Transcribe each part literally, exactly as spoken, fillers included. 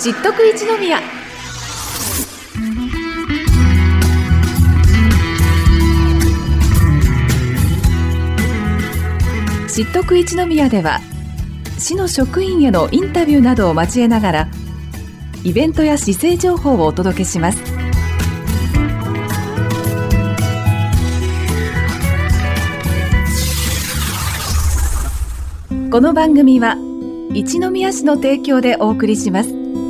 知っとく一宮。知っとく一宮では、市の職員へのインタビューなどを交えながら、イベントや市政情報をお届けします。この番組は一宮市の提供でお送りします。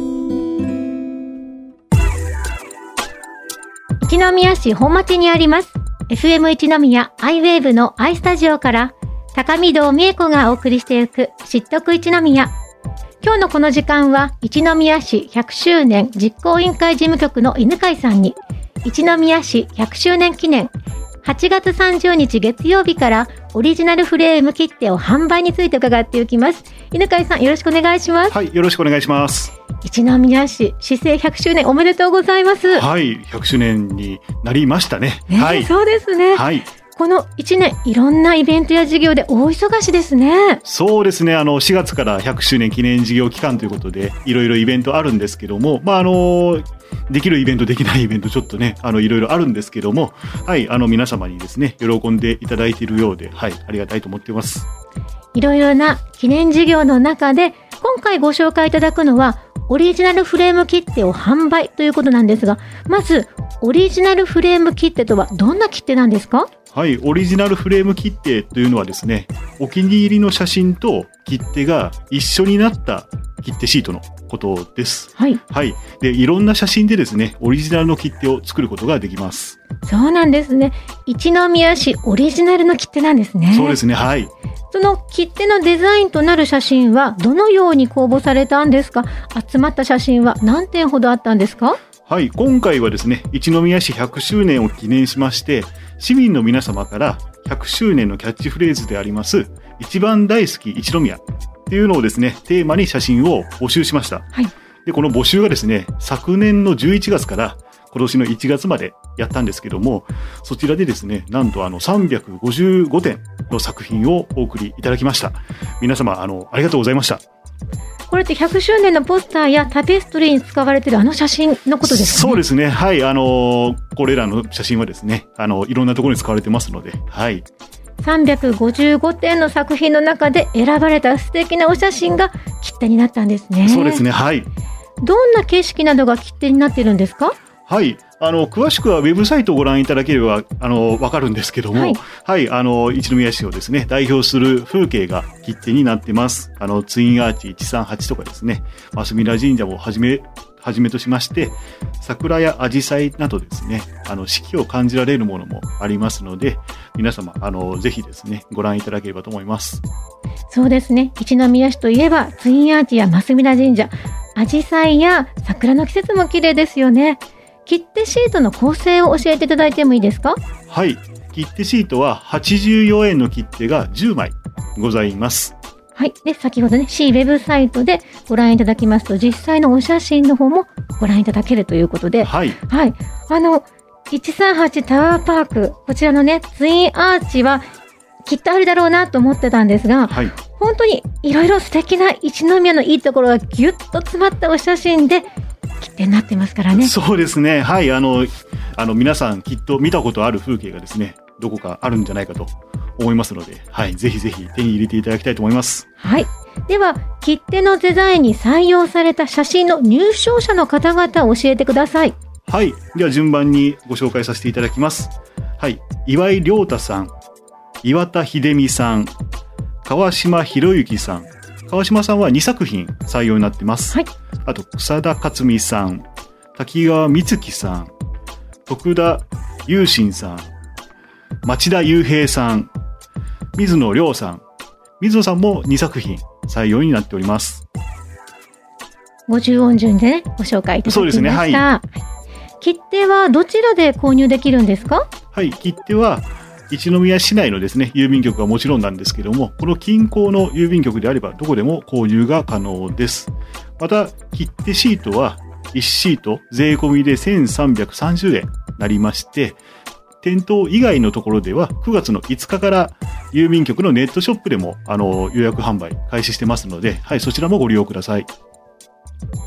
一宮市本町にあります エフエム 一宮アイウェーブの アイスタジオから高見堂美恵子がお送りしていく知っとく一宮。今日のこの時間は一宮市ひゃくしゅうねん実行委員会事務局の犬飼さんに一宮市ひゃくしゅうねん記念はちがつさんじゅうにち月曜日からオリジナルフレーム切手を販売について伺っていきます。犬飼さん、よろしくお願いします。 はい、よろしくお願いします。 一宮市市政ひゃくしゅうねんおめでとうございます。 はい、ひゃくしゅうねんになりましたね。 ね、はい、そうですね。 はい。 このいちねんいろんなイベントや事業で大忙しですね。 そうですね。あのしがつからひゃくしゅうねん記念事業期間ということでいろいろイベントあるんですけども、まああのできるイベントできないイベントちょっとねあのいろいろあるんですけども、はいあの皆様にですね喜んでいただいているようで、はいありがたいと思っています。 いろいろな記念事業の中で今回ご紹介いただくのはオリジナルフレーム切手を販売ということなんですが、まずオリジナルフレーム切手とはどんな切手なんですか？ はい、オリジナルフレーム切手というのはですね、お気に入りの写真と切手が一緒になった切手シートのことです。 はい。 はい。で、いろんな写真でですね、オリジナルの切手を作ることができます。 そうなんですね。一宮市オリジナルの切手なんですね。 そうですね、はい。 その切手のデザインとなる写真はどのように公募されたんですか？集まった写真は何点ほどあったんですか？ はい、今回はですね、一宮市ひゃくしゅうねんを記念しまして、市民の皆様からひゃくしゅうねんのキャッチフレーズであります、一番大好き一宮っていうのをですね、テーマに写真を募集しました。 はい。で、 この募集がですね、昨年のじゅういちがつから今年のいちがつまでやったんですけども、そちらでですね、なんとあのさんびゃくごじゅうごてんの作品をお送りいただきました。皆様、あの、ありがとうございました。 これってひゃくしゅうねんのポスターやタペストリーに使われているあの写真のことですかね？ そうですね。はい。あの、これらの写真はですね、あの、いろんなところに使われてますので、はい。 さんびゃくごじゅうごてんの作品の中で選ばれた素敵なお写真が切手になったんですね。 そうですね。はい。 どんな景色などが切手になっているんですか？ はい。あの、詳しくはウェブサイトをご覧いただければ、あの、わかるんですけども、はい、はい、あの、一宮市をですね、代表する風景が切手になってます。あの、ツインアーチいちさんはちとかですね、増平神社をはじめ、はじめとしまして、桜やアジサイなどですね、あの、四季を感じられるものもありますので、皆様、あの、ぜひですね、ご覧いただければと思います。 そうですね。一宮市といえば、ツインアーチや増平神社、アジサイや桜の季節も綺麗ですよね。切手シートの構成を教えていただいてもいいですか？ はい。切手シートははちじゅうよえんの切手がじゅうまいございます。 はい。で、先ほどね、市ウェブサイトでご覧いただきますと、実際のお写真の方もご覧いただけるということで。 はい。 はい。あの、いちさんはちタワーパーク、こちらのね、ツインアーチはきっとあるだろうなと思ってたんですが、はい。本当にいろいろ素敵な一宮のいいところがギュッと詰まったお写真で、切手になってますからね。 そうですね。はい。あの、あの皆さんきっと見たことある風景がですね、どこかあるんじゃないかと思いますので、はい。ぜひぜひ手に入れていただきたいと思います。 はい。では、切手のデザインに採用された写真の入賞者の方々を教えてください。 はい。では順番にご紹介させていただきます。はい。岩井亮太さん、岩田秀美さん、川島博之さん。川島さんはにさくひん採用になってます。 はい。 あと、草田克美さん、滝川美月さん、徳田雄心さん、町田雄平さん、水野亮さん。水野さんもにさくひん採用になっております。 ごじゅう音順でね、ご紹介いただきました。そうですね、はい。切手はどちらで購入できるんですか？ はい、切手は、一宮市内のですね、郵便局はもちろんなんですけども、この近郊の郵便局であればどこでも購入が可能です。また、切手シートはいちシート税込みでせんさんびゃくさんじゅうえんなりまして、店頭以外のところではくがつのいつかから郵便局のネットショップでもあの予約販売開始してますので、はい、そちらもご利用ください。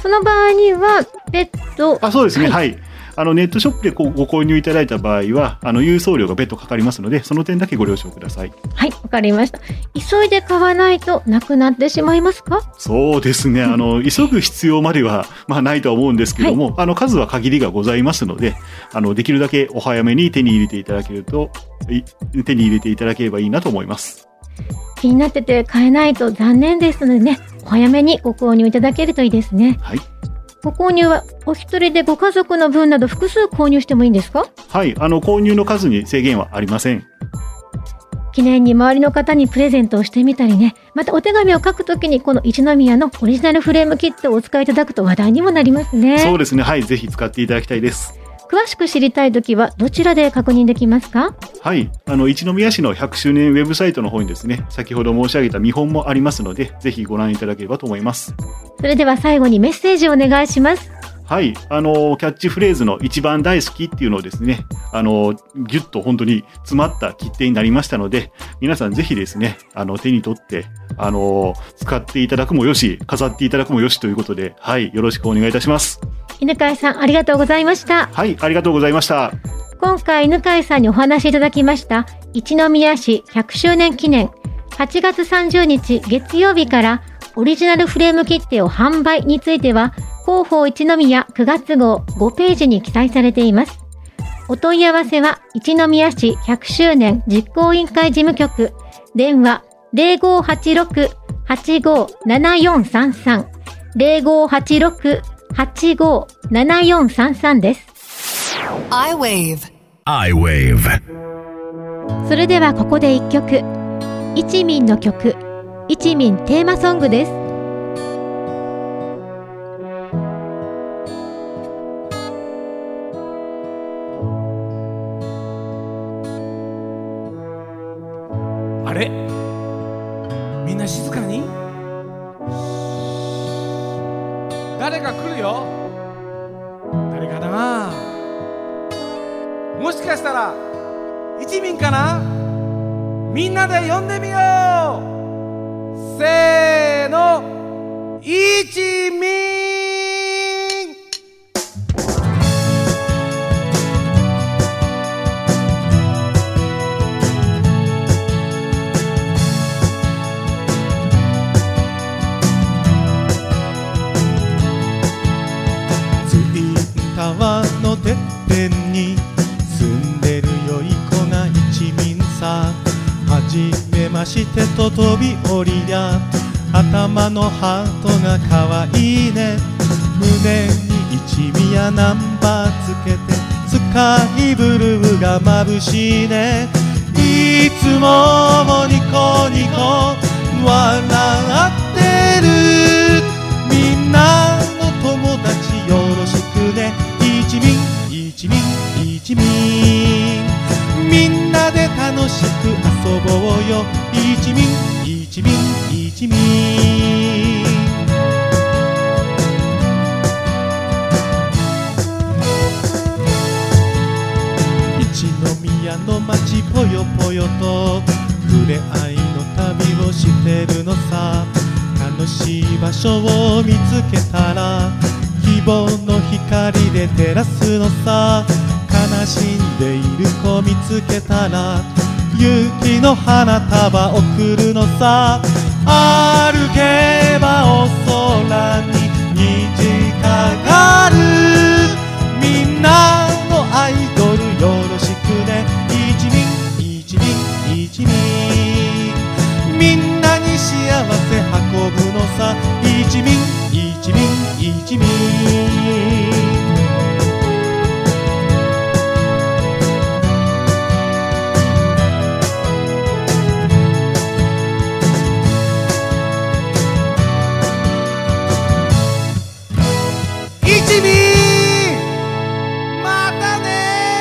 その場合には別途あそうですね、はい、 はい、 あのネットショップでご購入いただいた場合はあの郵送料が別途かかりますので、その点だけご了承ください。 はい、わかりました。急いで買わないとなくなってしまいますか？ そうですね、あの急ぐ必要までは、まあ、ないとは思うんですけども、はい、あの数は限りがございますので、あのできるだけお早めに手に入れていただけると手に入れていただければいいなと思います。 気になってて買えないと残念ですのでね、お早めにご購入いただけるといいですね。 はい、 ご購入はお一人でご家族の分など複数購入してもいいんですか？ はい、あの購入の数に制限はありません。 記念に周りの方にプレゼントをしてみたりね、またお手紙を書くときにこの一宮のオリジナルフレームキットをお使いいただくと話題にもなりますね。 そうですね、はい、ぜひ使っていただきたいです。 詳しく知りたいときはどちらで確認できますか？ はい、あの一宮市のひゃくしゅうねんウェブサイトの方にですね、先ほど申し上げた見本もありますので、ぜひご覧いただければと思います。 それでは最後にメッセージをお願いします。 はい、あのキャッチフレーズの一番大好きっていうのをですね、あのギュッと本当に詰まった切手になりましたので、皆さんぜひですね、あの手に取ってあの使っていただくもよし、飾っていただくもよしということで、はい、よろしくお願いいたします。 犬飼さん、ありがとうございました。 はい、ありがとうございました。 今回犬飼さんにお話しいただきました一宮市ひゃくしゅうねん記念はちがつさんじゅうにち月曜日からオリジナルフレーム切手を販売については、広報一宮くがつ号ごページに記載されています。お問い合わせは一宮市ひゃくしゅうねん実行委員会事務局、電話 ゼロごはちろく はちごななよんさんさん ゼロごはちろく はちごななよんさんさん です。 iWave iWave。 それではここで一曲、一民の曲、一民テーマソングです。 あれ、みんな静かに。誰か来るよ。誰かな。もしかしたら一民かな。みんなで呼んでみよう。せーの、一民。 川のてっぺんに住んでるよい子が一民さ。はじめましてと飛び降りや、頭のハートがかわいいね。胸に一宮ナンバーつけて、スカイブルーが眩しいね。いつもニコニコ笑ってる。みんなの友達よろしくね。一民一民一民、みんなで楽しく遊ぼうよ。一民一民一民。一宮の街ぽよぽよと触れ合いの旅をしてるのさ。楽しい場所を見つけたら希望の光で照らすのさ。悲しんでいる子見つけたら勇気の花束贈るのさ。歩けばお空に虹かかる。みんなのアイドルよろしくね。一民一民一民、みんなに幸せ運ぶのさ。一民一民一民。一民、またね。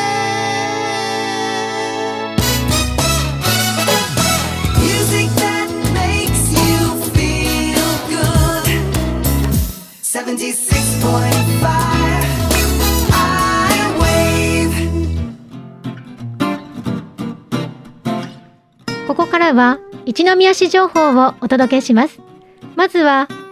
Music that makes you feel good. seventy-six point five iWave。 ここからは一宮市情報をお届けします。まずは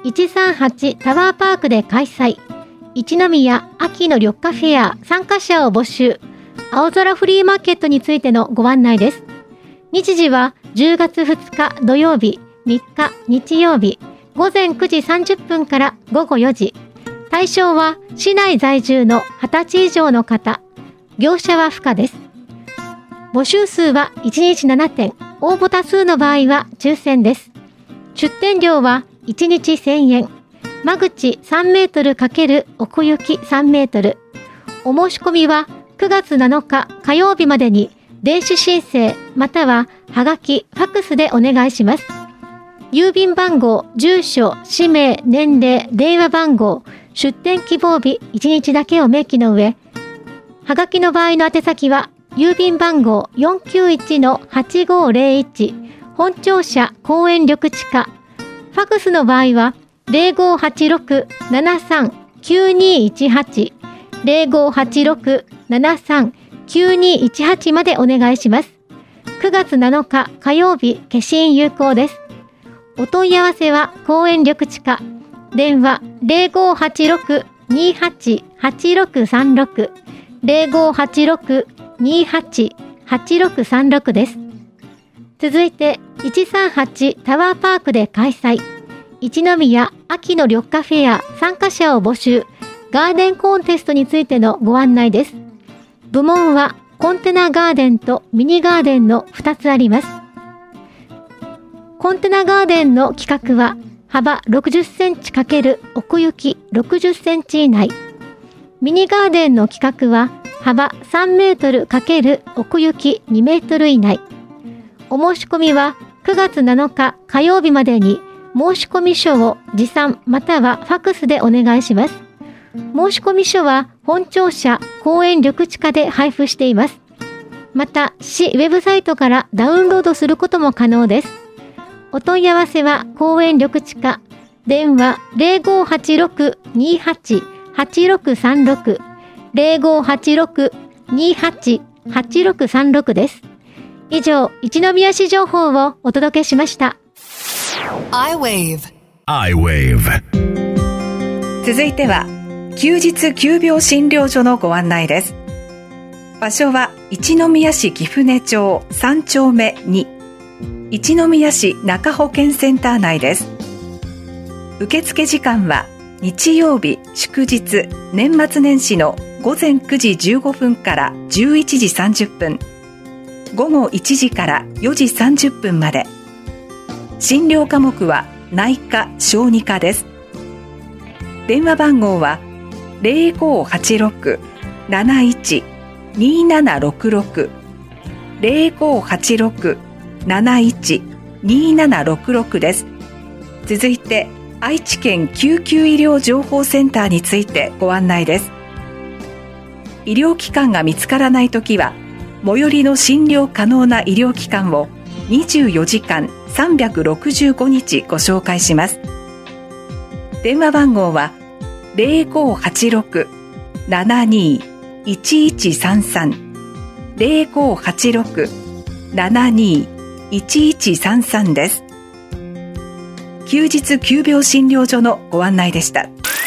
いちさんはちタワーパークで開催。一宮秋の緑化フェア参加者を募集。青空フリーマーケットについてのご案内です。日時はじゅうがつふつか土曜日、みっか日曜日、ごぜんくじさんじゅっぷんからごごよじ。対象は市内在住のはたち以上の方。業者は不可です。募集数はいちにちななてん。応募多数の場合は抽選です。出店料はいちにちせんえん。間口さんメートル×奥行きさんメートル。お申し込みはくがつなのか火曜日までに電子申請またははがき、ファックスでお願いします。郵便番号、住所、氏名、年齢、電話番号、出店希望日いちにちだけを明記の上、はがきの場合の宛先は郵便番号 よんきゅういちのはちごーぜろいち 本庁舎公園緑地課。ファックスの場合は ゼロごはちろくななさんきゅうにいちはち ゼロごはちろくななさんきゅうにいちはちまでお願いします。くがつなのか火曜日消印有効です。お問い合わせは公園緑地課。電話 ゼロごはちろくにはちはちろくさんろく ゼロごはちろくにはちはちろくさんろくです。続いていちさんはちタワーパークで開催。一宮秋の緑化フェア参加者を募集。ガーデンコンテストについてのご案内です。部門はコンテナガーデンとミニガーデンのふたつあります。コンテナガーデンの企画は幅ろくじゅっセンチ×奥行きろくじゅっセンチ以内。ミニガーデンの企画は幅さんメートル×奥行きにメートル以内。お申し込みはくがつなのか火曜日までに申し込み書を持参またはファックスでお願いします。申し込み書は本庁舎公園緑地課で配布しています。また市ウェブサイトからダウンロードすることも可能です。お問い合わせは公園緑地課。電話 ゼロごはちろくにはちはちろくさんろく ゼロごはちろくにはちはちろくさんろくです。以上、一宮市情報をお届けしました。 I-ウェーブ I-ウェーブ続いては休日急病診療所のご案内です。場所は一宮市貴船町さんちょうめに、一宮市中保健センター内です。受付時間は日曜日、祝日、年末年始のごぜんくじじゅうごふんからじゅういちじさんじゅっぷん、午後いちじからよじさんじゅっぷんまで。診療科目は内科・小児科です。電話番号はゼロごはちろくなないちにななろくろく ゼロごはちろくなないちにななろくろくです。続いて愛知県救急医療情報センターについてご案内です。医療機関が見つからないときは最寄りの診療可能な医療機関をにじゅうよじかんさんびゃくろくじゅうごにちご紹介します。電話番号はゼロごはちろくななにいちいちさんさん ゼロごはちろくななにいちいちさんさんです。休日急病診療所のご案内でした。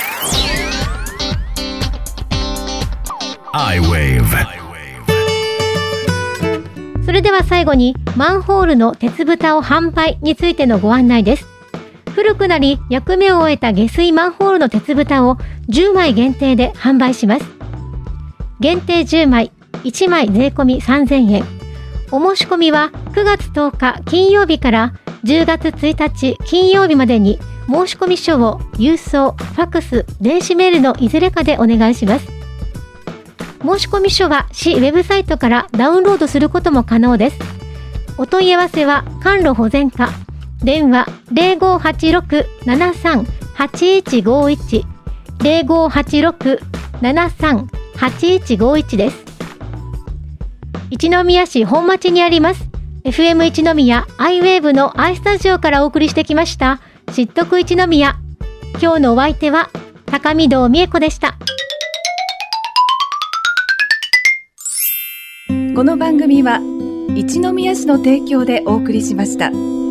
I-ウェーブそれでは最後にマンホールの鉄蓋を販売についてのご案内です。古くなり役目を終えた下水マンホールの鉄蓋をじゅうまい限定で販売します。限定じゅうまい、いちまい税込みさんぜんえん。お申し込みはくがつとおか金曜日からじゅうがつついたち金曜日までに申し込み書を郵送、ファックス、電子メールのいずれかでお願いします。申し込み書は市ウェブサイトからダウンロードすることも可能です。お問い合わせは管路保全課。電話ゼロごはちろくななさんはちいちごいち ゼロごはちろくななさんはちいちごいちです。一宮市本町にあります エフエム 一宮 I-ウェーブ の I スタジオからお送りしてきました知っとく一宮。今日のお相手は高見堂美恵子でした。 この番組は一宮市の提供でお送りしました。